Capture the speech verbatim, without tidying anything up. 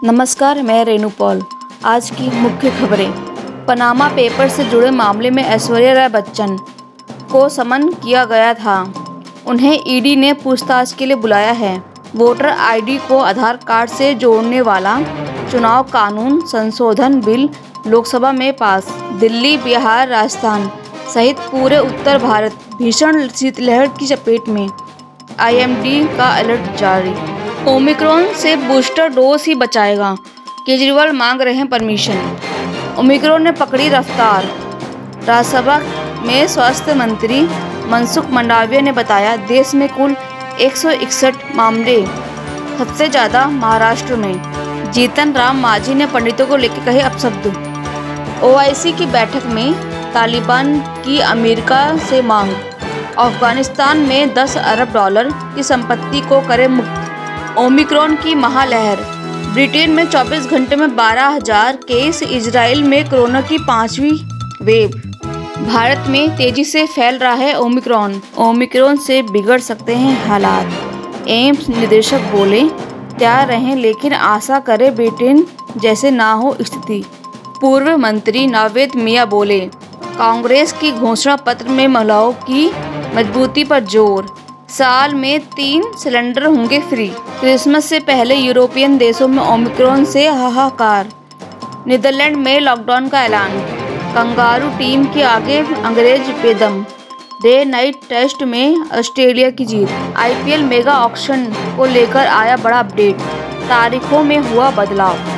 नमस्कार, मैं रेणु पॉल। आज की मुख्य खबरें। पनामा पेपर से जुड़े मामले में ऐश्वर्या राय बच्चन को समन किया गया था। उन्हें ईडी ने पूछताछ के लिए बुलाया है। वोटर आईडी को आधार कार्ड से जोड़ने वाला चुनाव कानून संशोधन बिल लोकसभा में पास। दिल्ली, बिहार, राजस्थान सहित पूरे उत्तर भारत भीषण शीतलहर की चपेट में, आईएमडी का अलर्ट जारी। ओमिक्रॉन से बूस्टर डोज ही बचाएगा, केजरीवाल मांग रहे हैं परमिशन। ओमिक्रॉन ने पकड़ी रफ्तार। राज्यसभा में स्वास्थ्य मंत्री मनसुख मंडाविया ने बताया, देश में कुल एक सौ इकसठ मामले, सबसे ज्यादा महाराष्ट्र में। जीतन राम मांझी ने पंडितों को लेकर कहे अपशब्द। ओआईसी की बैठक में तालिबान की अमेरिका से मांग। अफगानिस्तान में दस अरब डॉलर की संपत्ति को करे मुक्त। ओमिक्रॉन की महालहर। ब्रिटेन में चौबीस घंटे में बारह हज़ार केस। इजराइल में कोरोना की पांचवी वेव। भारत में तेजी से फैल रहा है ओमिक्रॉन। ओमिक्रॉन से बिगड़ सकते हैं हालात। एम्स निदेशक बोले, तैयार रहें लेकिन आशा करें ब्रिटेन जैसे ना हो स्थिति। पूर्व मंत्री नावेद मियां बोले, कांग्रेस की घोषणा पत्र में महिलाओं की मजबूती पर जोर। साल में तीन सिलेंडर होंगे फ्री। क्रिसमस से पहले यूरोपियन देशों में ओमिक्रॉन से हाहाकार। नीदरलैंड में लॉकडाउन का ऐलान। कंगारू टीम के आगे अंग्रेज बेदम। डे नाइट टेस्ट में ऑस्ट्रेलिया की जीत। आईपीएल मेगा ऑक्शन को लेकर आया बड़ा अपडेट। तारीखों में हुआ बदलाव।